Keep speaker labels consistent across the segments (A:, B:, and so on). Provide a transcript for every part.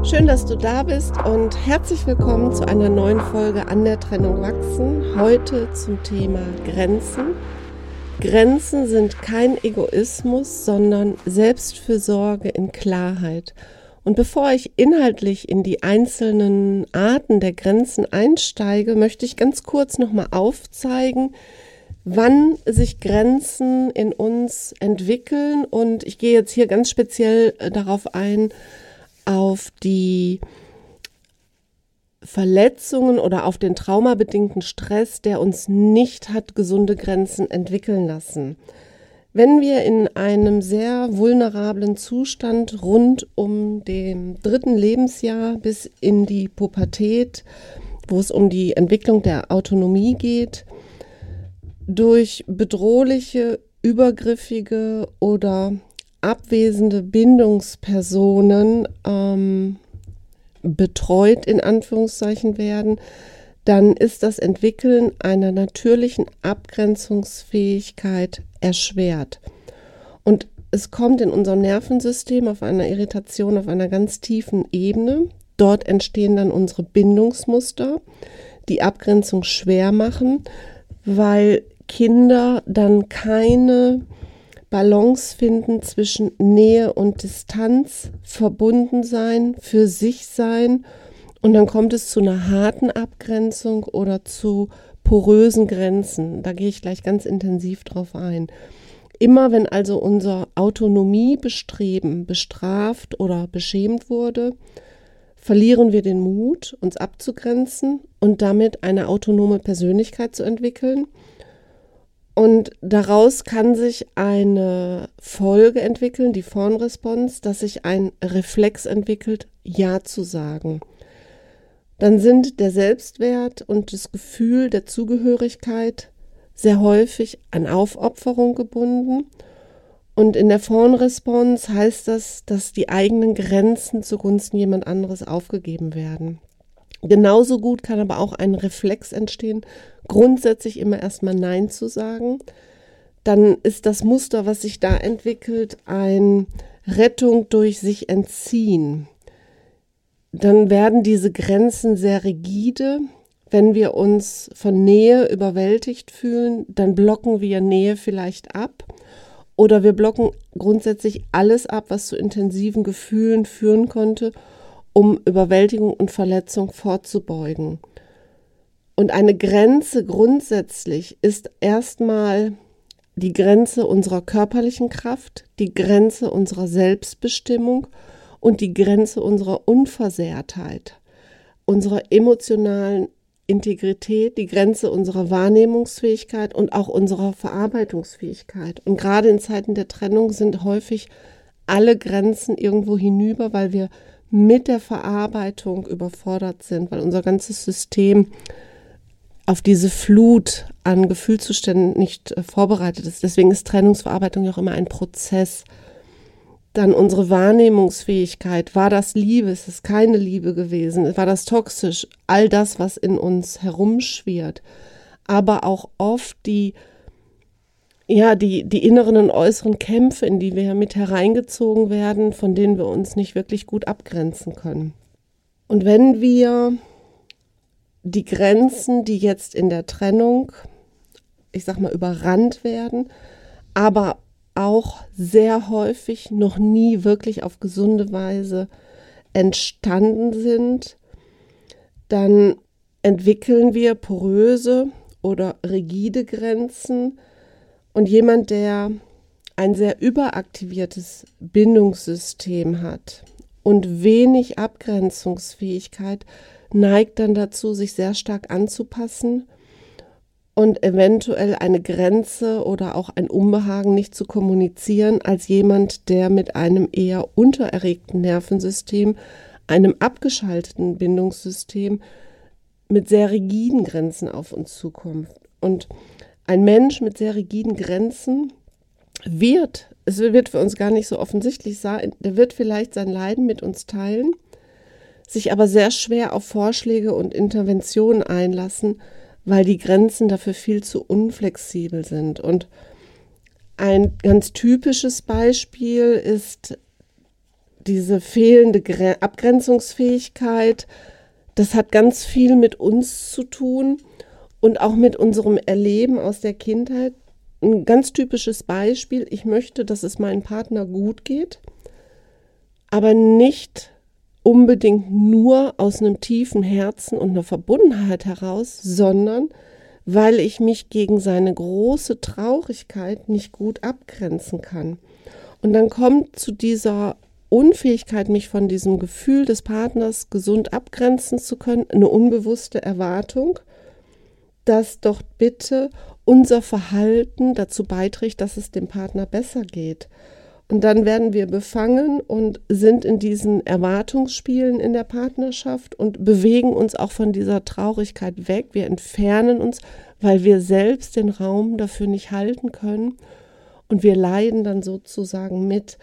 A: Schön, dass du da bist und herzlich willkommen zu einer neuen Folge An der Trennung wachsen. Heute zum Thema Grenzen. Grenzen sind kein Egoismus, sondern Selbstfürsorge in Klarheit. Und bevor ich inhaltlich in die einzelnen Arten der Grenzen einsteige, möchte ich ganz kurz nochmal aufzeigen, wann sich Grenzen in uns entwickeln. Und ich gehe jetzt hier ganz speziell darauf ein, auf die Verletzungen oder auf den traumabedingten Stress, der uns nicht hat gesunde Grenzen entwickeln lassen. Wenn wir in einem sehr vulnerablen Zustand rund um dem 3. Lebensjahr bis in die Pubertät, wo es um die Entwicklung der Autonomie geht, durch bedrohliche, übergriffige oder abwesende Bindungspersonen betreut in Anführungszeichen werden, dann ist das Entwickeln einer natürlichen Abgrenzungsfähigkeit erschwert. Und es kommt in unserem Nervensystem auf einer Irritation auf einer ganz tiefen Ebene. Dort entstehen dann unsere Bindungsmuster, die Abgrenzung schwer machen, weil Kinder dann keine Balance finden zwischen Nähe und Distanz, verbunden sein, für sich sein, und dann kommt es zu einer harten Abgrenzung oder zu porösen Grenzen. Da gehe ich gleich ganz intensiv drauf ein. Immer wenn also unser Autonomiebestreben bestraft oder beschämt wurde, verlieren wir den Mut, uns abzugrenzen und damit eine autonome Persönlichkeit zu entwickeln. Und daraus kann sich eine Folge entwickeln, die Fawn-Response, dass sich ein Reflex entwickelt, Ja zu sagen. Dann sind der Selbstwert und das Gefühl der Zugehörigkeit sehr häufig an Aufopferung gebunden. Und in der Fawn-Response heißt das, dass die eigenen Grenzen zugunsten jemand anderes aufgegeben werden. Genauso gut kann aber auch ein Reflex entstehen, grundsätzlich immer erstmal Nein zu sagen. Dann ist das Muster, was sich da entwickelt, eine Rettung durch sich entziehen. Dann werden diese Grenzen sehr rigide. Wenn wir uns von Nähe überwältigt fühlen, dann blocken wir Nähe vielleicht ab. Oder wir blocken grundsätzlich alles ab, was zu intensiven Gefühlen führen konnte, um Überwältigung und Verletzung vorzubeugen. Und eine Grenze grundsätzlich ist erstmal die Grenze unserer körperlichen Kraft, die Grenze unserer Selbstbestimmung und die Grenze unserer Unversehrtheit, unserer emotionalen Integrität, die Grenze unserer Wahrnehmungsfähigkeit und auch unserer Verarbeitungsfähigkeit. Und gerade in Zeiten der Trennung sind häufig alle Grenzen irgendwo hinüber, weil wir mit der Verarbeitung überfordert sind, weil unser ganzes System auf diese Flut an Gefühlszuständen nicht vorbereitet ist. Deswegen ist Trennungsverarbeitung ja auch immer ein Prozess. Dann unsere Wahrnehmungsfähigkeit. War das Liebe? Ist es keine Liebe gewesen? War das toxisch? All das, was in uns herumschwirrt. Aber auch oft die inneren und äußeren Kämpfe, in die wir mit hereingezogen werden, von denen wir uns nicht wirklich gut abgrenzen können. Und wenn wir die Grenzen, die jetzt in der Trennung, ich sag mal, überrannt werden, aber auch sehr häufig noch nie wirklich auf gesunde Weise entstanden sind, dann entwickeln wir poröse oder rigide Grenzen. Und jemand, der ein sehr überaktiviertes Bindungssystem hat und wenig Abgrenzungsfähigkeit, neigt dann dazu, sich sehr stark anzupassen und eventuell eine Grenze oder auch ein Unbehagen nicht zu kommunizieren, als jemand, der mit einem eher untererregten Nervensystem, einem abgeschalteten Bindungssystem mit sehr rigiden Grenzen auf uns zukommt. Und ein Mensch mit sehr rigiden Grenzen wird für uns gar nicht so offensichtlich sein, der wird vielleicht sein Leiden mit uns teilen, sich aber sehr schwer auf Vorschläge und Interventionen einlassen, weil die Grenzen dafür viel zu unflexibel sind. Und ein ganz typisches Beispiel ist diese fehlende Abgrenzungsfähigkeit, das hat ganz viel mit uns zu tun und auch mit unserem Erleben aus der Kindheit. Ein ganz typisches Beispiel: Ich möchte, dass es meinem Partner gut geht, aber nicht unbedingt nur aus einem tiefen Herzen und einer Verbundenheit heraus, sondern weil ich mich gegen seine große Traurigkeit nicht gut abgrenzen kann. Und dann kommt zu dieser Unfähigkeit, mich von diesem Gefühl des Partners gesund abgrenzen zu können, eine unbewusste Erwartung, dass doch bitte unser Verhalten dazu beiträgt, dass es dem Partner besser geht. Und dann werden wir befangen und sind in diesen Erwartungsspielen in der Partnerschaft und bewegen uns auch von dieser Traurigkeit weg. Wir entfernen uns, weil wir selbst den Raum dafür nicht halten können. Und wir leiden dann sozusagen mit.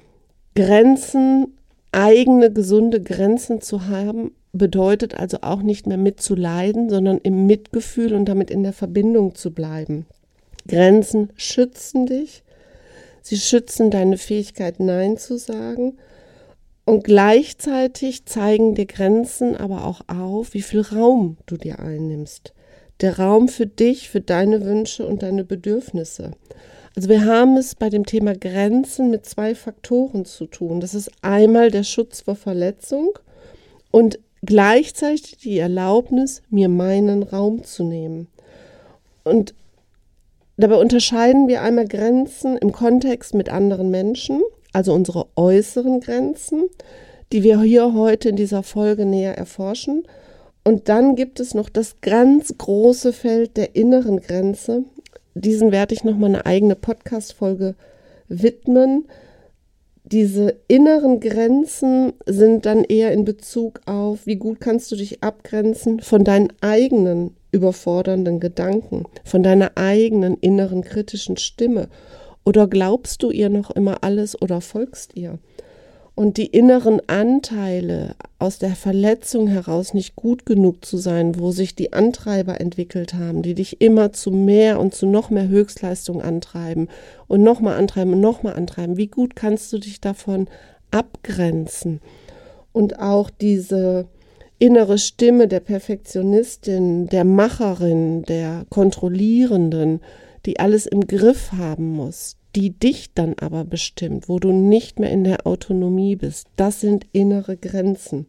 A: Grenzen, eigene gesunde Grenzen zu haben, bedeutet also auch nicht mehr mitzuleiden, sondern im Mitgefühl und damit in der Verbindung zu bleiben. Grenzen schützen dich. Sie schützen deine Fähigkeit, Nein zu sagen, und gleichzeitig zeigen dir Grenzen aber auch auf, wie viel Raum du dir einnimmst. Der Raum für dich, für deine Wünsche und deine Bedürfnisse. Also wir haben es bei dem Thema Grenzen mit 2 Faktoren zu tun. Das ist einmal der Schutz vor Verletzung und gleichzeitig die Erlaubnis, mir meinen Raum zu nehmen. Und dabei unterscheiden wir einmal Grenzen im Kontext mit anderen Menschen, also unsere äußeren Grenzen, die wir hier heute in dieser Folge näher erforschen. Und dann gibt es noch das ganz große Feld der inneren Grenze. Diesen werde ich nochmal eine eigene Podcast-Folge widmen. Diese inneren Grenzen sind dann eher in Bezug auf, wie gut kannst du dich abgrenzen von deinen eigenen überfordernden Gedanken, von deiner eigenen inneren kritischen Stimme. Oder glaubst du ihr noch immer alles oder folgst ihr? Und die inneren Anteile, aus der Verletzung heraus nicht gut genug zu sein, wo sich die Antreiber entwickelt haben, die dich immer zu mehr und zu noch mehr Höchstleistung antreiben und nochmal antreiben und nochmal antreiben. Wie gut kannst du dich davon abgrenzen? Und auch diese innere Stimme der Perfektionistin, der Macherin, der Kontrollierenden, die alles im Griff haben muss, die dich dann aber bestimmt, wo du nicht mehr in der Autonomie bist. Das sind innere Grenzen.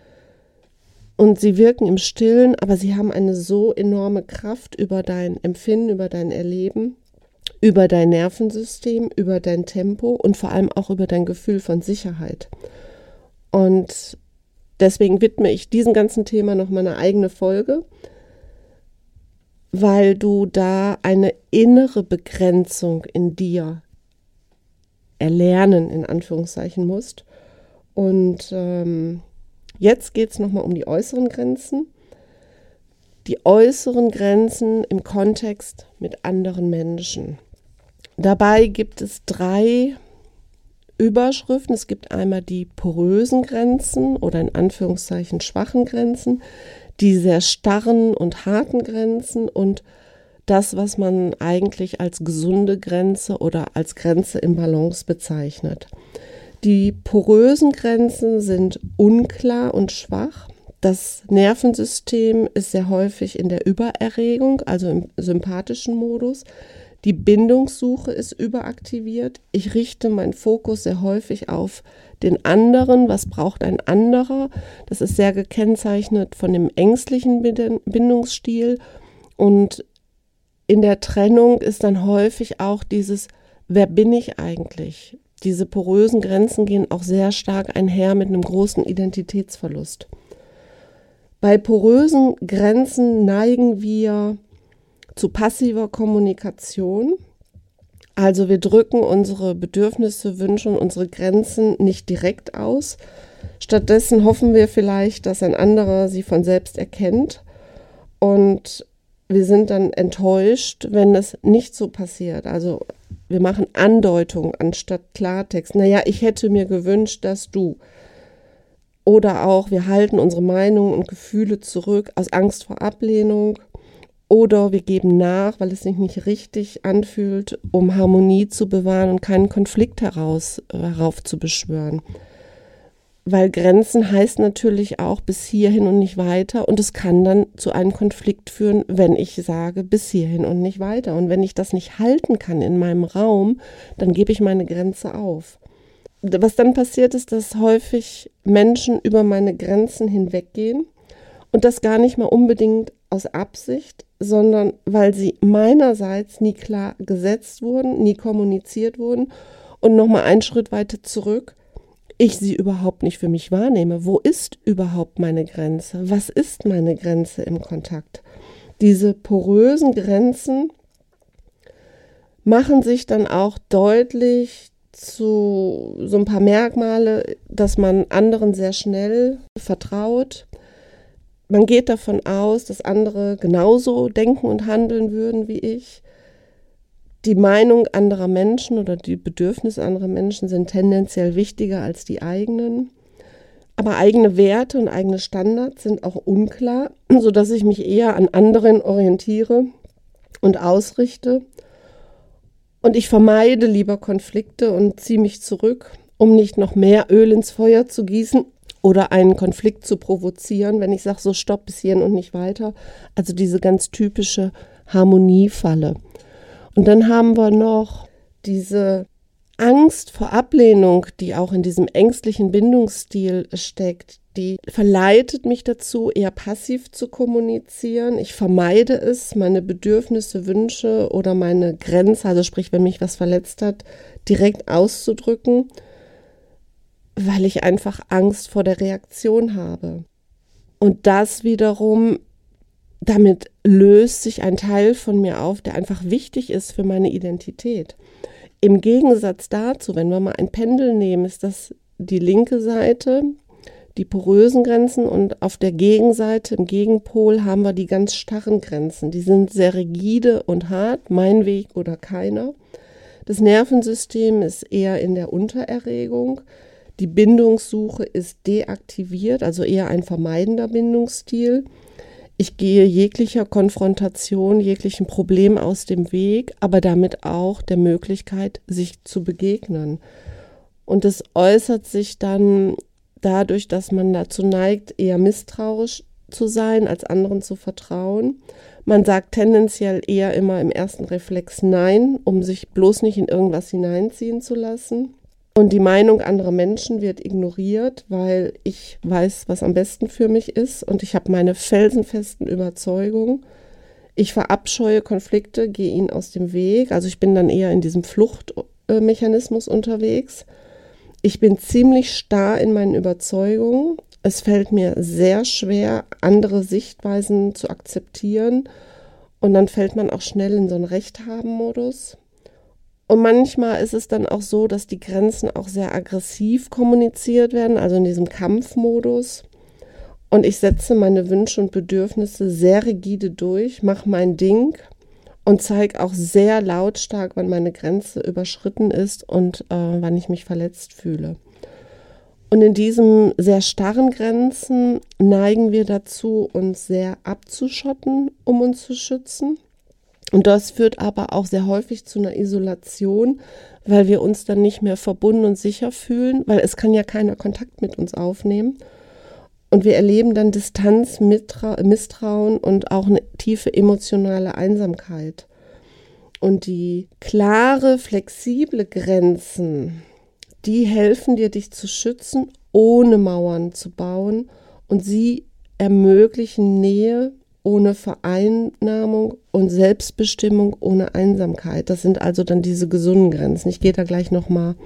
A: Und sie wirken im Stillen, aber sie haben eine so enorme Kraft über dein Empfinden, über dein Erleben, über dein Nervensystem, über dein Tempo und vor allem auch über dein Gefühl von Sicherheit. Und deswegen widme ich diesem ganzen Thema nochmal eine eigene Folge, weil du da eine innere Begrenzung in dir erlernen, in Anführungszeichen, musst. Und jetzt geht es nochmal um die äußeren Grenzen. Die äußeren Grenzen im Kontext mit anderen Menschen. Dabei gibt es 3 Überschriften. Es gibt einmal die porösen Grenzen oder in Anführungszeichen schwachen Grenzen, die sehr starren und harten Grenzen und das, was man eigentlich als gesunde Grenze oder als Grenze im Balance bezeichnet. Die porösen Grenzen sind unklar und schwach. Das Nervensystem ist sehr häufig in der Übererregung, also im sympathischen Modus. Die Bindungssuche ist überaktiviert. Ich richte meinen Fokus sehr häufig auf den anderen. Was braucht ein anderer? Das ist sehr gekennzeichnet von dem ängstlichen Bindungsstil. Und in der Trennung ist dann häufig auch dieses, wer bin ich eigentlich? Diese porösen Grenzen gehen auch sehr stark einher mit einem großen Identitätsverlust. Bei porösen Grenzen neigen wir zu passiver Kommunikation. Also wir drücken unsere Bedürfnisse, Wünsche und unsere Grenzen nicht direkt aus. Stattdessen hoffen wir vielleicht, dass ein anderer sie von selbst erkennt. Und wir sind dann enttäuscht, wenn es nicht so passiert. Also wir machen Andeutung anstatt Klartext. Naja, ich hätte mir gewünscht, dass du. Oder auch, wir halten unsere Meinungen und Gefühle zurück aus Angst vor Ablehnung. Oder wir geben nach, weil es sich nicht richtig anfühlt, um Harmonie zu bewahren und keinen Konflikt heraufzubeschwören. weil Grenzen heißt natürlich auch bis hierhin und nicht weiter. Und es kann dann zu einem Konflikt führen, wenn ich sage bis hierhin und nicht weiter. Und wenn ich das nicht halten kann in meinem Raum, dann gebe ich meine Grenze auf. Was dann passiert ist, dass häufig Menschen über meine Grenzen hinweggehen und das gar nicht mal unbedingt aus Absicht, sondern weil sie meinerseits nie klar gesetzt wurden, nie kommuniziert wurden und nochmal einen Schritt weiter zurück, ich sie überhaupt nicht für mich wahrnehme. Wo ist überhaupt meine Grenze? Was ist meine Grenze im Kontakt? Diese porösen Grenzen machen sich dann auch deutlich zu so ein paar Merkmale, dass man anderen sehr schnell vertraut. Man geht davon aus, dass andere genauso denken und handeln würden wie ich. Die Meinung anderer Menschen oder die Bedürfnisse anderer Menschen sind tendenziell wichtiger als die eigenen. Aber eigene Werte und eigene Standards sind auch unklar, sodass ich mich eher an anderen orientiere und ausrichte. Und ich vermeide lieber Konflikte und ziehe mich zurück, um nicht noch mehr Öl ins Feuer zu gießen oder einen Konflikt zu provozieren, wenn ich sage, so stopp bis hierhin und nicht weiter. Also diese ganz typische Harmoniefalle. Und dann haben wir noch diese Angst vor Ablehnung, die auch in diesem ängstlichen Bindungsstil steckt. Die verleitet mich dazu, eher passiv zu kommunizieren. Ich vermeide es, meine Bedürfnisse, Wünsche oder meine Grenze, also sprich, wenn mich was verletzt hat, direkt auszudrücken, weil ich einfach Angst vor der Reaktion habe. Und das wiederum, damit löst sich ein Teil von mir auf, der einfach wichtig ist für meine Identität. Im Gegensatz dazu, wenn wir mal ein Pendel nehmen, ist das die linke Seite, die porösen Grenzen, und auf der Gegenseite, im Gegenpol, haben wir die ganz starren Grenzen. Die sind sehr rigide und hart, mein Weg oder keiner. Das Nervensystem ist eher in der Untererregung. Die Bindungssuche ist deaktiviert, also eher ein vermeidender Bindungsstil. Ich gehe jeglicher Konfrontation, jeglichen Problem aus dem Weg, aber damit auch der Möglichkeit, sich zu begegnen. Und es äußert sich dann dadurch, dass man dazu neigt, eher misstrauisch zu sein, als anderen zu vertrauen. Man sagt tendenziell eher immer im ersten Reflex Nein, um sich bloß nicht in irgendwas hineinziehen zu lassen. Und die Meinung anderer Menschen wird ignoriert, weil ich weiß, was am besten für mich ist, und ich habe meine felsenfesten Überzeugungen. Ich verabscheue Konflikte, gehe ihnen aus dem Weg. Also ich bin dann eher in diesem Fluchtmechanismus unterwegs. Ich bin ziemlich starr in meinen Überzeugungen. Es fällt mir sehr schwer, andere Sichtweisen zu akzeptieren. Und dann fällt man auch schnell in so einen Recht-haben-Modus. Und manchmal ist es dann auch so, dass die Grenzen auch sehr aggressiv kommuniziert werden, also in diesem Kampfmodus. Und ich setze meine Wünsche und Bedürfnisse sehr rigide durch, mache mein Ding und zeige auch sehr lautstark, wann meine Grenze überschritten ist und wann ich mich verletzt fühle. Und in diesen sehr starren Grenzen neigen wir dazu, uns sehr abzuschotten, um uns zu schützen. Und das führt aber auch sehr häufig zu einer Isolation, weil wir uns dann nicht mehr verbunden und sicher fühlen, weil es kann ja keiner Kontakt mit uns aufnehmen. Und wir erleben dann Distanz, Misstrauen und auch eine tiefe emotionale Einsamkeit. Und die klare, flexible Grenzen, die helfen dir, dich zu schützen, ohne Mauern zu bauen, und sie ermöglichen Nähe ohne Vereinnahmung und Selbstbestimmung ohne Einsamkeit. Das sind also dann diese gesunden Grenzen. Ich gehe da gleich nochmal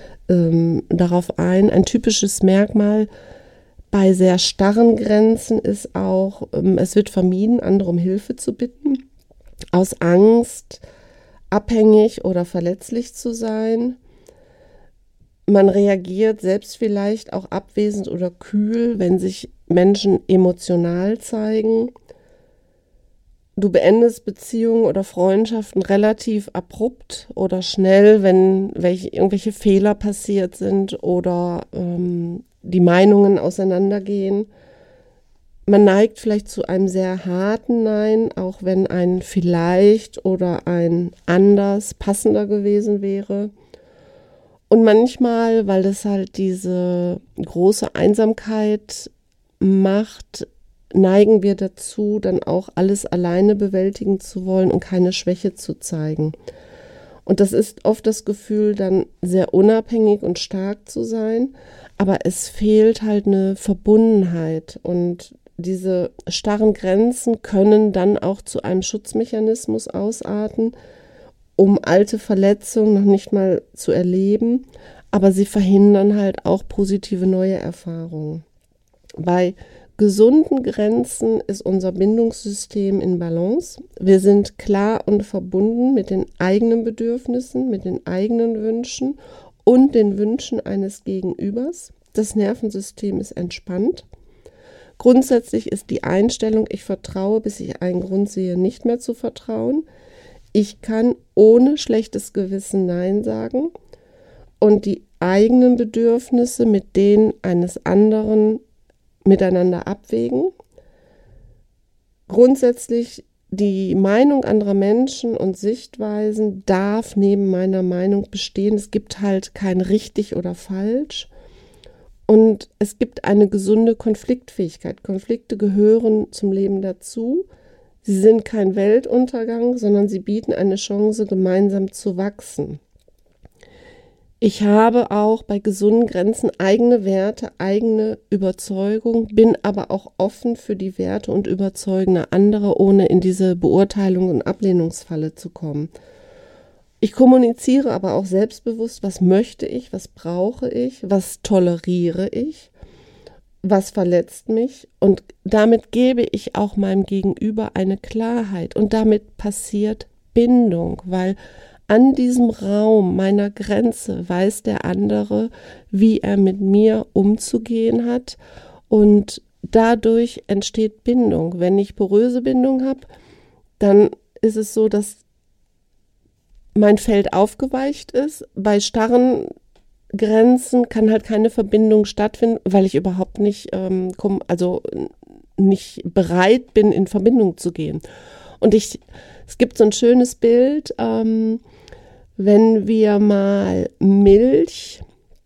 A: darauf ein. Ein typisches Merkmal bei sehr starren Grenzen ist auch, es wird vermieden, andere um Hilfe zu bitten, aus Angst, abhängig oder verletzlich zu sein. Man reagiert selbst vielleicht auch abwesend oder kühl, wenn sich Menschen emotional zeigen. Du beendest Beziehungen oder Freundschaften relativ abrupt oder schnell, wenn irgendwelche Fehler passiert sind oder die Meinungen auseinandergehen. Man neigt vielleicht zu einem sehr harten Nein, auch wenn ein vielleicht oder ein anders passender gewesen wäre. Und manchmal, weil das halt diese große Einsamkeit macht, neigen wir dazu, dann auch alles alleine bewältigen zu wollen und keine Schwäche zu zeigen. Und das ist oft das Gefühl, dann sehr unabhängig und stark zu sein, aber es fehlt halt eine Verbundenheit. Und diese starren Grenzen können dann auch zu einem Schutzmechanismus ausarten, um alte Verletzungen noch nicht mal zu erleben, aber sie verhindern halt auch positive neue Erfahrungen. Bei gesunden Grenzen ist unser Bindungssystem in Balance. Wir sind klar und verbunden mit den eigenen Bedürfnissen, mit den eigenen Wünschen und den Wünschen eines Gegenübers. Das Nervensystem ist entspannt. Grundsätzlich ist die Einstellung, ich vertraue, bis ich einen Grund sehe, nicht mehr zu vertrauen. Ich kann ohne schlechtes Gewissen Nein sagen und die eigenen Bedürfnisse mit denen eines anderen miteinander abwägen. Grundsätzlich die Meinung anderer Menschen und Sichtweisen darf neben meiner Meinung bestehen. Es gibt halt kein richtig oder falsch. Und es gibt eine gesunde Konfliktfähigkeit. Konflikte gehören zum Leben dazu. Sie sind kein Weltuntergang, sondern sie bieten eine Chance, gemeinsam zu wachsen. Ich habe auch bei gesunden Grenzen eigene Werte, eigene Überzeugung, bin aber auch offen für die Werte und Überzeugungen anderer, ohne in diese Beurteilung und Ablehnungsfalle zu kommen. Ich kommuniziere aber auch selbstbewusst, was möchte ich, was brauche ich, was toleriere ich, was verletzt mich, und damit gebe ich auch meinem Gegenüber eine Klarheit und damit passiert Bindung, weil an diesem Raum meiner Grenze weiß der andere, wie er mit mir umzugehen hat, und dadurch entsteht Bindung. Wenn ich poröse Bindung habe, dann ist es so, dass mein Feld aufgeweicht ist. Bei starren Grenzen kann halt keine Verbindung stattfinden, weil ich überhaupt nicht, nicht bereit bin, in Verbindung zu gehen. Und es gibt so ein schönes Bild, wenn wir mal Milch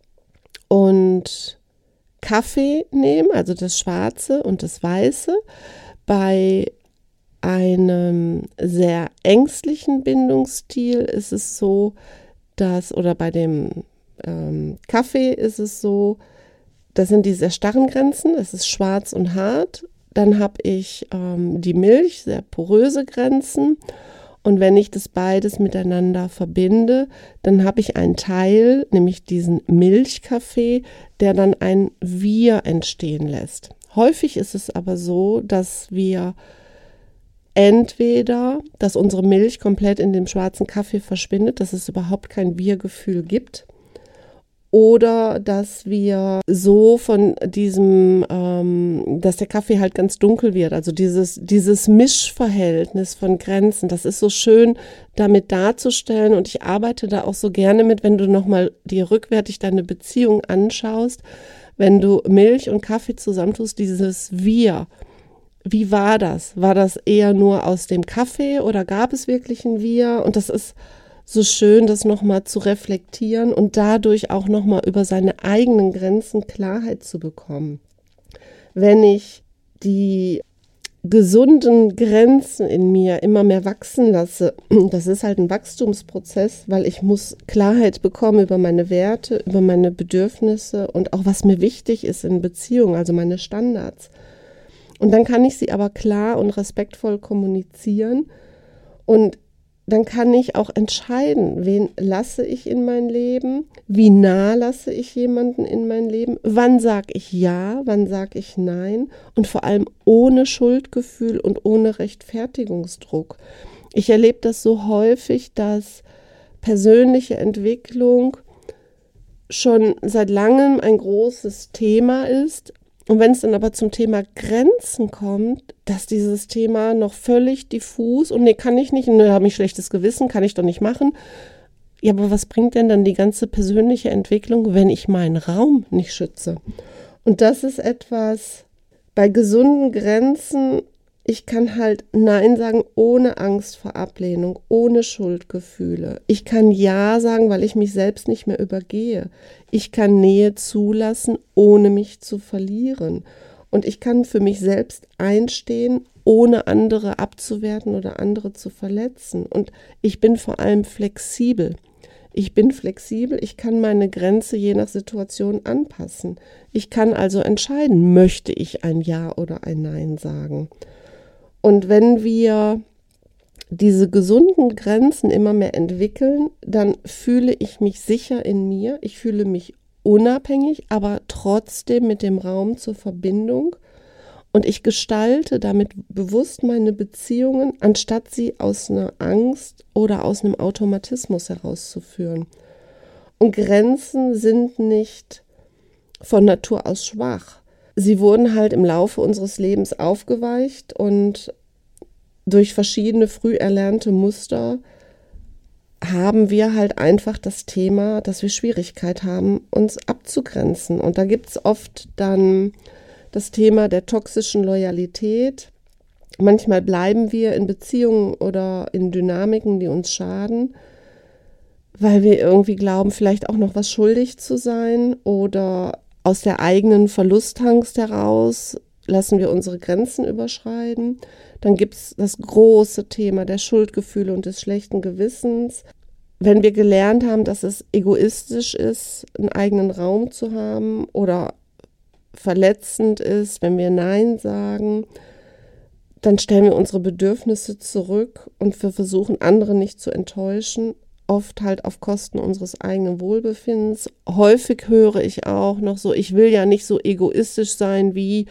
A: und Kaffee nehmen, also das Schwarze und das Weiße, bei einem sehr ängstlichen Bindungsstil ist es so, oder bei dem Kaffee ist es so, das sind die sehr starren Grenzen, es ist schwarz und hart. Dann habe ich die Milch, sehr poröse Grenzen. Und wenn ich das beides miteinander verbinde, dann habe ich einen Teil, nämlich diesen Milchkaffee, der dann ein Wir entstehen lässt. Häufig ist es aber so, dass wir entweder, dass unsere Milch komplett in dem schwarzen Kaffee verschwindet, dass es überhaupt kein Wir-Gefühl gibt, oder dass wir so von diesem, dass der Kaffee halt ganz dunkel wird, also dieses Mischverhältnis von Grenzen, das ist so schön damit darzustellen, und ich arbeite da auch so gerne mit, wenn du nochmal dir rückwärtig deine Beziehung anschaust, wenn du Milch und Kaffee zusammentust, dieses Wir. Wie war das? War das eher nur aus dem Kaffee oder gab es wirklich ein Wir? Und das ist so schön, das nochmal zu reflektieren und dadurch auch nochmal über seine eigenen Grenzen Klarheit zu bekommen. Wenn ich die gesunden Grenzen in mir immer mehr wachsen lasse, das ist halt ein Wachstumsprozess, weil ich muss Klarheit bekommen über meine Werte, über meine Bedürfnisse und auch was mir wichtig ist in Beziehungen, also meine Standards. Und dann kann ich sie aber klar und respektvoll kommunizieren, und dann kann ich auch entscheiden, wen lasse ich in mein Leben, wie nah lasse ich jemanden in mein Leben, wann sage ich ja, wann sage ich nein, und vor allem ohne Schuldgefühl und ohne Rechtfertigungsdruck. Ich erlebe das so häufig, dass persönliche Entwicklung schon seit langem ein großes Thema ist. Und wenn es dann aber zum Thema Grenzen kommt, dass dieses Thema noch völlig diffus, und nee, kann ich nicht, da habe ich schlechtes Gewissen, kann ich doch nicht machen. Ja, aber was bringt denn dann die ganze persönliche Entwicklung, wenn ich meinen Raum nicht schütze? Und das ist etwas, bei gesunden Grenzen ich kann halt Nein sagen ohne Angst vor Ablehnung, ohne Schuldgefühle. Ich kann Ja sagen, weil ich mich selbst nicht mehr übergehe. Ich kann Nähe zulassen, ohne mich zu verlieren. Und ich kann für mich selbst einstehen, ohne andere abzuwerten oder andere zu verletzen. Und ich bin vor allem flexibel. Ich kann meine Grenze je nach Situation anpassen. Ich kann also entscheiden, möchte ich ein Ja oder ein Nein sagen. Und wenn wir diese gesunden Grenzen immer mehr entwickeln, dann fühle ich mich sicher in mir, ich fühle mich unabhängig, aber trotzdem mit dem Raum zur Verbindung. Und ich gestalte damit bewusst meine Beziehungen, anstatt sie aus einer Angst oder aus einem Automatismus herauszuführen. Und Grenzen sind nicht von Natur aus schwach. Sie wurden halt im Laufe unseres Lebens aufgeweicht und durch verschiedene früh erlernte Muster haben wir halt einfach das Thema, dass wir Schwierigkeit haben, uns abzugrenzen. Und da gibt es oft dann das Thema der toxischen Loyalität. Manchmal bleiben wir in Beziehungen oder in Dynamiken, die uns schaden, weil wir irgendwie glauben, vielleicht auch noch was schuldig zu sein, oder aus der eigenen Verlustangst heraus lassen wir unsere Grenzen überschreiten. Dann gibt es das große Thema der Schuldgefühle und des schlechten Gewissens. Wenn wir gelernt haben, dass es egoistisch ist, einen eigenen Raum zu haben oder verletzend ist, wenn wir Nein sagen, dann stellen wir unsere Bedürfnisse zurück und wir versuchen, andere nicht zu enttäuschen, oft halt auf Kosten unseres eigenen Wohlbefindens. Häufig höre ich auch noch so, ich will ja nicht so egoistisch sein wie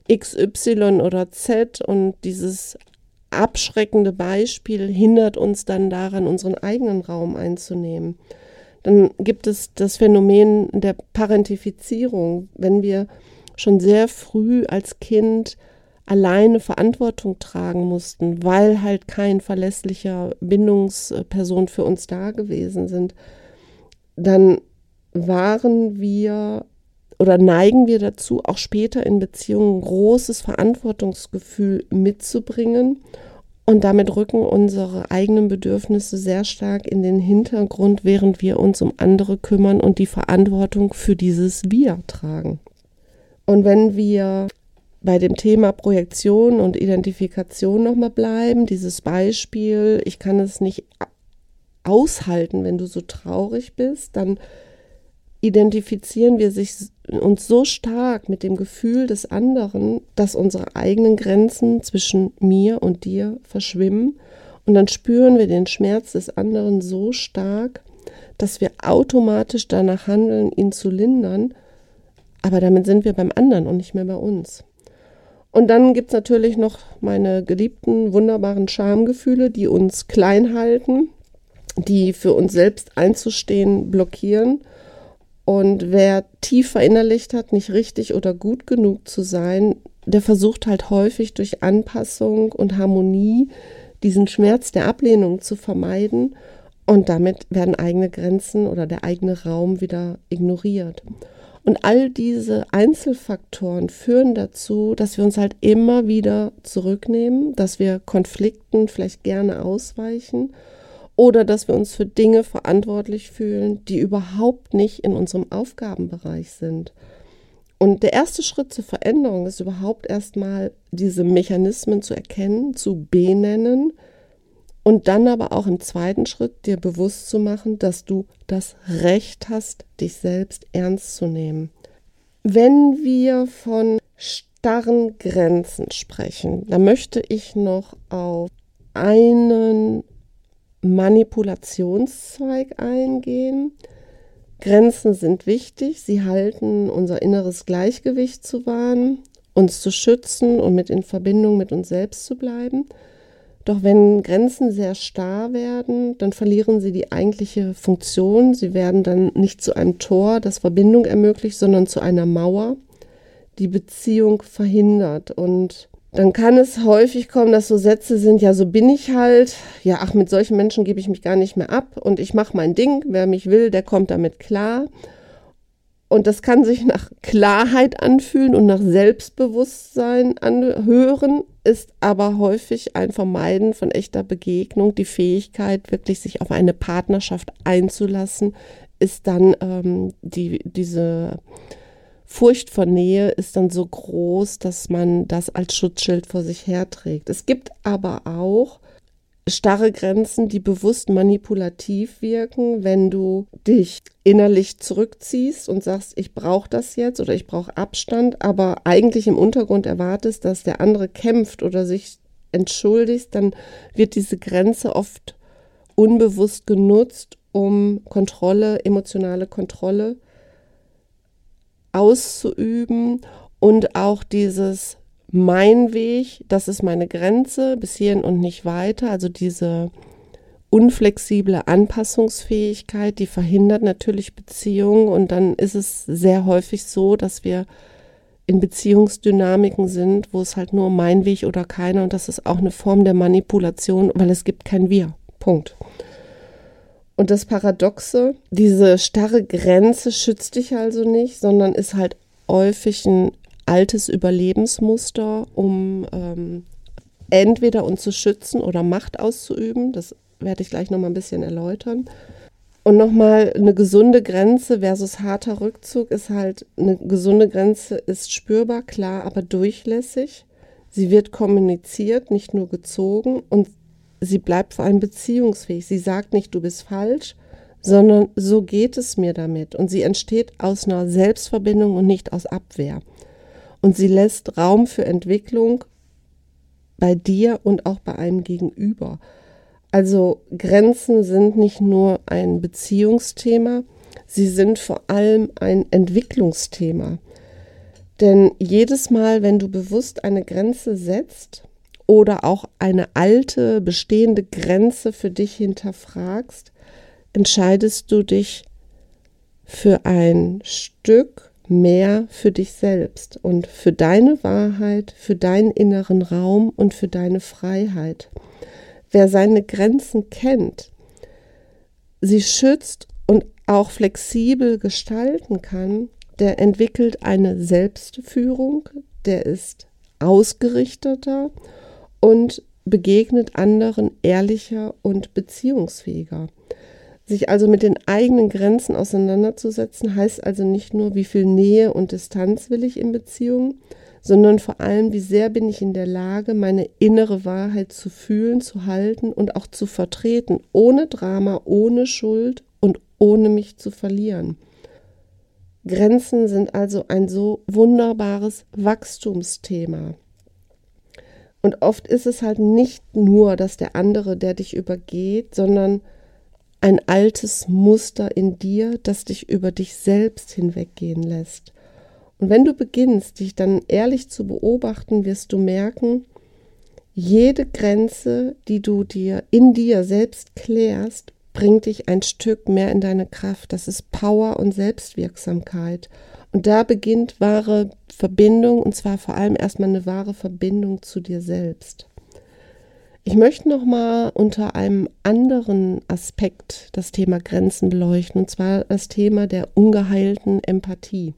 A: XY oder Z, und dieses abschreckende Beispiel hindert uns dann daran, unseren eigenen Raum einzunehmen. Dann gibt es das Phänomen der Parentifizierung, wenn wir schon sehr früh als Kind alleine Verantwortung tragen mussten, weil halt kein verlässlicher Bindungsperson für uns da gewesen sind, dann waren wir oder neigen wir dazu, auch später in Beziehungen großes Verantwortungsgefühl mitzubringen, und damit rücken unsere eigenen Bedürfnisse sehr stark in den Hintergrund, während wir uns um andere kümmern und die Verantwortung für dieses Wir tragen. Und wenn wir bei dem Thema Projektion und Identifikation nochmal bleiben, dieses Beispiel, ich kann es nicht aushalten, wenn du so traurig bist, dann identifizieren wir uns so stark mit dem Gefühl des anderen, dass unsere eigenen Grenzen zwischen mir und dir verschwimmen, und dann spüren wir den Schmerz des anderen so stark, dass wir automatisch danach handeln, ihn zu lindern, aber damit sind wir beim anderen und nicht mehr bei uns. Und dann gibt es natürlich noch meine geliebten, wunderbaren Schamgefühle, die uns klein halten, die für uns selbst einzustehen blockieren. Und wer tief verinnerlicht hat, nicht richtig oder gut genug zu sein, der versucht halt häufig durch Anpassung und Harmonie diesen Schmerz der Ablehnung zu vermeiden, und damit werden eigene Grenzen oder der eigene Raum wieder ignoriert. Und all diese Einzelfaktoren führen dazu, dass wir uns halt immer wieder zurücknehmen, dass wir Konflikten vielleicht gerne ausweichen oder dass wir uns für Dinge verantwortlich fühlen, die überhaupt nicht in unserem Aufgabenbereich sind. Und der erste Schritt zur Veränderung ist überhaupt erstmal, diese Mechanismen zu erkennen, zu benennen und dann aber auch im zweiten Schritt dir bewusst zu machen, dass du das Recht hast, dich selbst ernst zu nehmen. Wenn wir von starren Grenzen sprechen, dann möchte ich noch auf einen Manipulationszweig eingehen. Grenzen sind wichtig, sie halten unser inneres Gleichgewicht zu wahren, uns zu schützen und in Verbindung mit uns selbst zu bleiben. Doch wenn Grenzen sehr starr werden, dann verlieren sie die eigentliche Funktion. Sie werden dann nicht zu einem Tor, das Verbindung ermöglicht, sondern zu einer Mauer, die Beziehung verhindert. Und dann kann es häufig kommen, dass so Sätze sind, ja, so bin ich halt, ja, ach, mit solchen Menschen gebe ich mich gar nicht mehr ab und ich mache mein Ding, wer mich will, der kommt damit klar. Und das kann sich nach Klarheit anfühlen und nach Selbstbewusstsein anhören, ist aber häufig ein Vermeiden von echter Begegnung. Die Fähigkeit, wirklich sich auf eine Partnerschaft einzulassen, ist dann diese Furcht vor Nähe ist dann so groß, dass man das als Schutzschild vor sich herträgt. Es gibt aber auch starre Grenzen, die bewusst manipulativ wirken, wenn du dich innerlich zurückziehst und sagst, ich brauche das jetzt oder ich brauche Abstand, aber eigentlich im Untergrund erwartest, dass der andere kämpft oder sich entschuldigt, dann wird diese Grenze oft unbewusst genutzt, um Kontrolle, emotionale Kontrolle auszuüben und auch dieses mein Weg, das ist meine Grenze, bis hierhin und nicht weiter. Also diese unflexible Anpassungsfähigkeit, die verhindert natürlich Beziehungen. Und dann ist es sehr häufig so, dass wir in Beziehungsdynamiken sind, wo es halt nur mein Weg oder keiner. Und das ist auch eine Form der Manipulation, weil es gibt kein Wir. Punkt. Und das Paradoxe, diese starre Grenze schützt dich also nicht, sondern ist halt häufig ein altes Überlebensmuster, um entweder uns zu schützen oder Macht auszuüben. Das werde ich gleich nochmal ein bisschen erläutern. Und nochmal eine gesunde Grenze versus harter Rückzug ist halt, eine gesunde Grenze ist spürbar, klar, aber durchlässig. Sie wird kommuniziert, nicht nur gezogen, und sie bleibt vor allem beziehungsfähig. Sie sagt nicht, du bist falsch, sondern so geht es mir damit. Und sie entsteht aus einer Selbstverbindung und nicht aus Abwehr. Und sie lässt Raum für Entwicklung bei dir und auch bei einem Gegenüber. Also Grenzen sind nicht nur ein Beziehungsthema, sie sind vor allem ein Entwicklungsthema. Denn jedes Mal, wenn du bewusst eine Grenze setzt oder auch eine alte, bestehende Grenze für dich hinterfragst, entscheidest du dich für ein Stück mehr für dich selbst und für deine Wahrheit, für deinen inneren Raum und für deine Freiheit. Wer seine Grenzen kennt, sie schützt und auch flexibel gestalten kann, der entwickelt eine Selbstführung, der ist ausgerichteter und begegnet anderen ehrlicher und beziehungsfähiger. Sich also mit den eigenen Grenzen auseinanderzusetzen, heißt also nicht nur, wie viel Nähe und Distanz will ich in Beziehungen, sondern vor allem, wie sehr bin ich in der Lage, meine innere Wahrheit zu fühlen, zu halten und auch zu vertreten, ohne Drama, ohne Schuld und ohne mich zu verlieren. Grenzen sind also ein so wunderbares Wachstumsthema. Und oft ist es halt nicht nur, dass der andere, der dich übergeht, sondern ein altes Muster in dir, das dich über dich selbst hinweggehen lässt. Und wenn du beginnst, dich dann ehrlich zu beobachten, wirst du merken, jede Grenze, die du dir in dir selbst klärst, bringt dich ein Stück mehr in deine Kraft. Das ist Power und Selbstwirksamkeit. Und da beginnt wahre Verbindung, und zwar vor allem erstmal eine wahre Verbindung zu dir selbst. Ich möchte nochmal unter einem anderen Aspekt das Thema Grenzen beleuchten, und zwar das Thema der ungeheilten Empathie.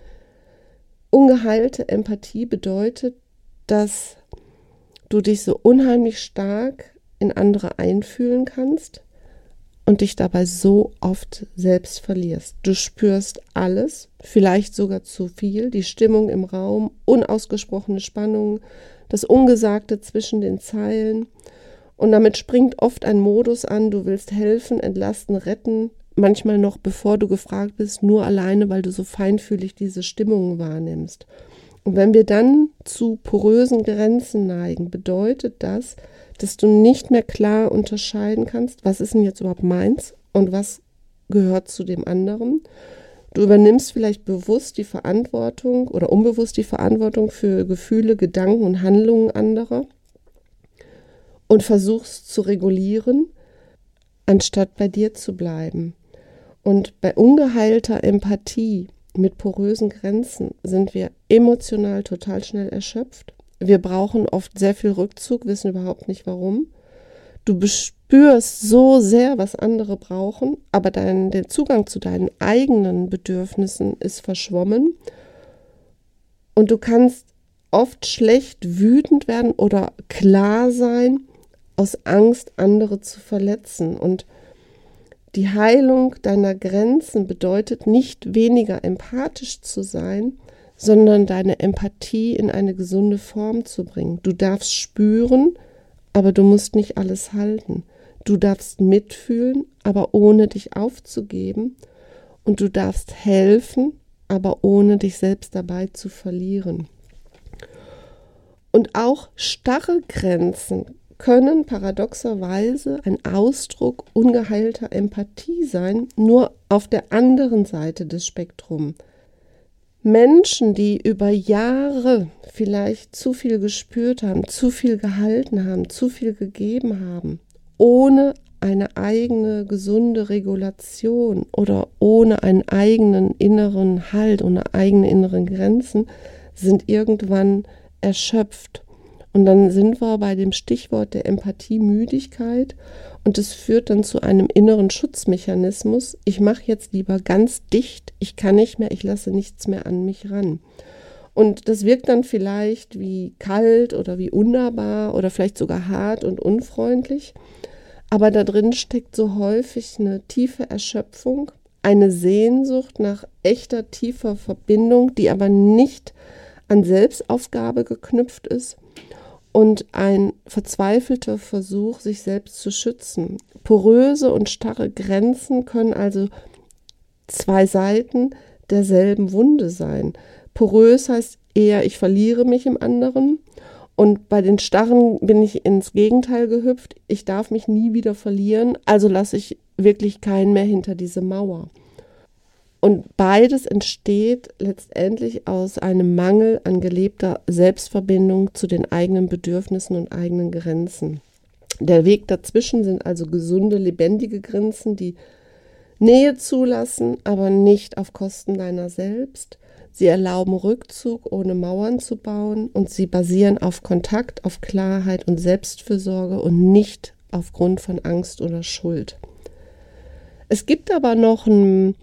A: Ungeheilte Empathie bedeutet, dass du dich so unheimlich stark in andere einfühlen kannst und dich dabei so oft selbst verlierst. Du spürst alles, vielleicht sogar zu viel, die Stimmung im Raum, unausgesprochene Spannungen, das Ungesagte zwischen den Zeilen. Und damit springt oft ein Modus an, du willst helfen, entlasten, retten, manchmal noch bevor du gefragt bist, nur alleine, weil du so feinfühlig diese Stimmungen wahrnimmst. Und wenn wir dann zu porösen Grenzen neigen, bedeutet das, dass du nicht mehr klar unterscheiden kannst, was ist denn jetzt überhaupt meins und was gehört zu dem anderen. Du übernimmst vielleicht bewusst die Verantwortung oder unbewusst die Verantwortung für Gefühle, Gedanken und Handlungen anderer und versuchst zu regulieren, anstatt bei dir zu bleiben. Und bei ungeheilter Empathie mit porösen Grenzen sind wir emotional total schnell erschöpft. Wir brauchen oft sehr viel Rückzug, wissen überhaupt nicht warum. Du spürst so sehr, was andere brauchen, aber der Zugang zu deinen eigenen Bedürfnissen ist verschwommen und du kannst oft schlecht wütend werden oder klar sein, aus Angst, andere zu verletzen. Und die Heilung deiner Grenzen bedeutet nicht weniger empathisch zu sein, sondern deine Empathie in eine gesunde Form zu bringen. Du darfst spüren, aber du musst nicht alles halten. Du darfst mitfühlen, aber ohne dich aufzugeben. Und du darfst helfen, aber ohne dich selbst dabei zu verlieren. Und auch starre Grenzen können paradoxerweise ein Ausdruck ungeheilter Empathie sein, nur auf der anderen Seite des Spektrums. Menschen, die über Jahre vielleicht zu viel gespürt haben, zu viel gehalten haben, zu viel gegeben haben, ohne eine eigene gesunde Regulation oder ohne einen eigenen inneren Halt, ohne eigene inneren Grenzen, sind irgendwann erschöpft. Und dann sind wir bei dem Stichwort der Empathiemüdigkeit und es führt dann zu einem inneren Schutzmechanismus. Ich mache jetzt lieber ganz dicht, ich kann nicht mehr, ich lasse nichts mehr an mich ran. Und das wirkt dann vielleicht wie kalt oder wie unnahbar oder vielleicht sogar hart und unfreundlich. Aber da drin steckt so häufig eine tiefe Erschöpfung, eine Sehnsucht nach echter, tiefer Verbindung, die aber nicht an Selbstaufgabe geknüpft ist. Und ein verzweifelter Versuch, sich selbst zu schützen. Poröse und starre Grenzen können also zwei Seiten derselben Wunde sein. Porös heißt eher, ich verliere mich im anderen. Und bei den Starren bin ich ins Gegenteil gehüpft. Ich darf mich nie wieder verlieren, also lasse ich wirklich keinen mehr hinter diese Mauer. Und beides entsteht letztendlich aus einem Mangel an gelebter Selbstverbindung zu den eigenen Bedürfnissen und eigenen Grenzen. Der Weg dazwischen sind also gesunde, lebendige Grenzen, die Nähe zulassen, aber nicht auf Kosten deiner selbst. Sie erlauben Rückzug, ohne Mauern zu bauen, und sie basieren auf Kontakt, auf Klarheit und Selbstfürsorge und nicht aufgrund von Angst oder Schuld. Es gibt aber noch einen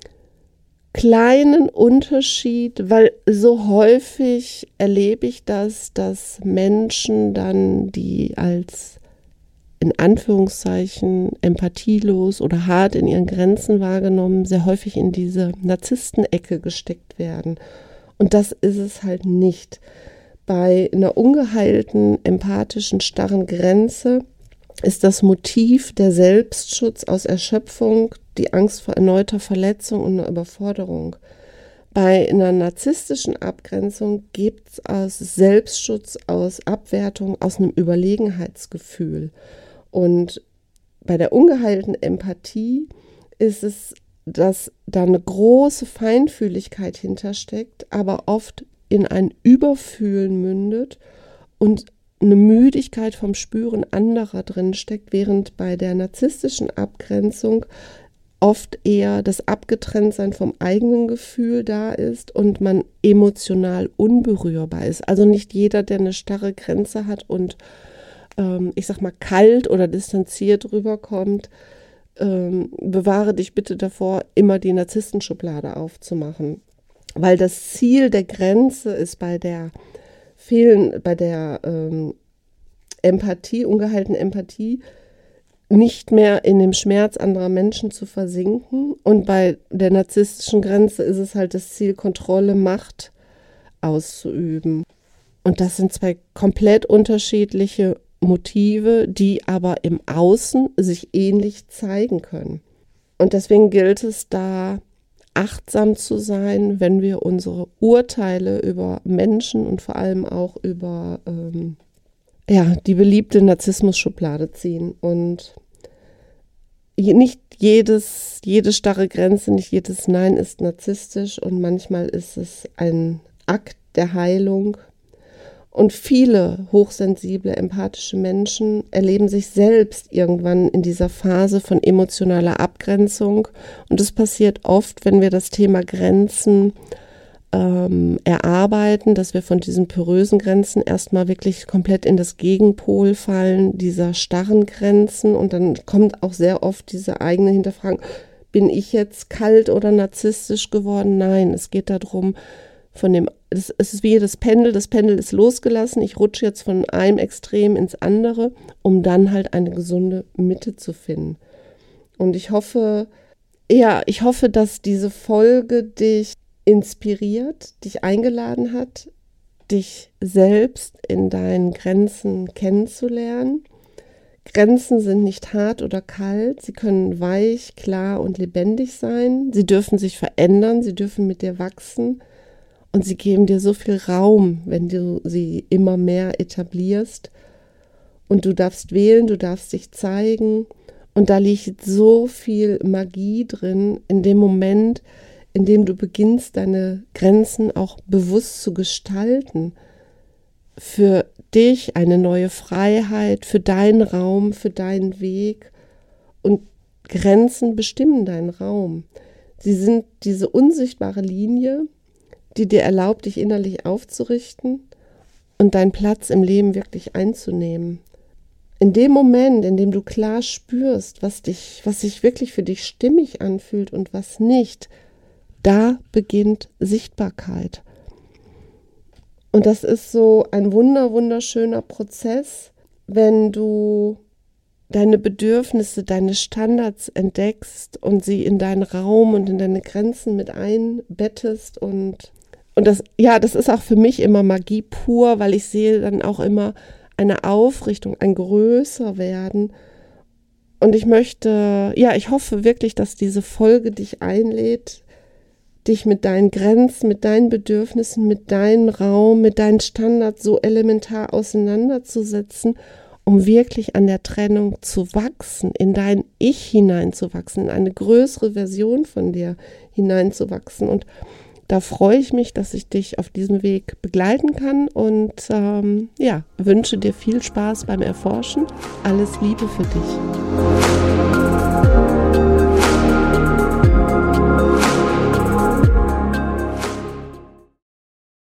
A: kleinen Unterschied, weil so häufig erlebe ich das, dass Menschen dann, die als in Anführungszeichen empathielos oder hart in ihren Grenzen wahrgenommen, sehr häufig in diese Narzisstenecke gesteckt werden. Und das ist es halt nicht. Bei einer ungeheilten, empathischen, starren Grenze ist das Motiv der Selbstschutz aus Erschöpfung, die Angst vor erneuter Verletzung und einer Überforderung. Bei einer narzisstischen Abgrenzung gibt es aus Selbstschutz, aus Abwertung, aus einem Überlegenheitsgefühl. Und bei der ungeheilten Empathie ist es, dass da eine große Feinfühligkeit hintersteckt, aber oft in ein Überfühlen mündet und eine Müdigkeit vom Spüren anderer drin steckt, während bei der narzisstischen Abgrenzung oft eher das Abgetrenntsein vom eigenen Gefühl da ist und man emotional unberührbar ist. Also nicht jeder, der eine starre Grenze hat und ich sag mal kalt oder distanziert rüberkommt, bewahre dich bitte davor, immer die Narzisstenschublade aufzumachen. Weil das Ziel der Grenze ist bei der Empathie, ungeheilten Empathie, nicht mehr in dem Schmerz anderer Menschen zu versinken. Und bei der narzisstischen Grenze ist es halt das Ziel, Kontrolle, Macht auszuüben. Und das sind zwei komplett unterschiedliche Motive, die aber im Außen sich ähnlich zeigen können. Und deswegen gilt es da, achtsam zu sein, wenn wir unsere Urteile über Menschen und vor allem auch über die beliebte Narzissmus-Schublade ziehen. Und nicht jede starre Grenze, nicht jedes Nein ist narzisstisch und manchmal ist es ein Akt der Heilung. Und viele hochsensible, empathische Menschen erleben sich selbst irgendwann in dieser Phase von emotionaler Abgrenzung. Und das passiert oft, wenn wir das Thema Grenzen erarbeiten, dass wir von diesen porösen Grenzen erstmal wirklich komplett in das Gegenpol fallen, dieser starren Grenzen. Und dann kommt auch sehr oft diese eigene Hinterfragung, bin ich jetzt kalt oder narzisstisch geworden? Nein, es geht darum, es ist wie das Pendel ist losgelassen, ich rutsche jetzt von einem Extrem ins andere, um dann halt eine gesunde Mitte zu finden. Und ich hoffe, dass diese Folge dich inspiriert, dich eingeladen hat, dich selbst in deinen Grenzen kennenzulernen. Grenzen sind nicht hart oder kalt, sie können weich, klar und lebendig sein. Sie dürfen sich verändern, sie dürfen mit dir wachsen und sie geben dir so viel Raum, wenn du sie immer mehr etablierst. Und du darfst wählen, du darfst dich zeigen. Und da liegt so viel Magie drin, in dem Moment, in dem du beginnst, deine Grenzen auch bewusst zu gestalten. Für dich eine neue Freiheit, für deinen Raum, für deinen Weg. Und Grenzen bestimmen deinen Raum. Sie sind diese unsichtbare Linie, die dir erlaubt, dich innerlich aufzurichten und deinen Platz im Leben wirklich einzunehmen. In dem Moment, in dem du klar spürst, was sich wirklich für dich stimmig anfühlt und was nicht, da beginnt Sichtbarkeit. Und das ist so ein wunderschöner Prozess, wenn du deine Bedürfnisse, deine Standards entdeckst und sie in deinen Raum und in deine Grenzen mit einbettest. Und das ist auch für mich immer Magie pur, weil ich sehe dann auch immer eine Aufrichtung, ein Größerwerden. Und ich hoffe wirklich, dass diese Folge dich einlädt, dich mit deinen Grenzen, mit deinen Bedürfnissen, mit deinem Raum, mit deinen Standards so elementar auseinanderzusetzen, um wirklich an der Trennung zu wachsen, in dein Ich hineinzuwachsen, in eine größere Version von dir hineinzuwachsen. Und da freue ich mich, dass ich dich auf diesem Weg begleiten kann und wünsche dir viel Spaß beim Erforschen. Alles Liebe für dich.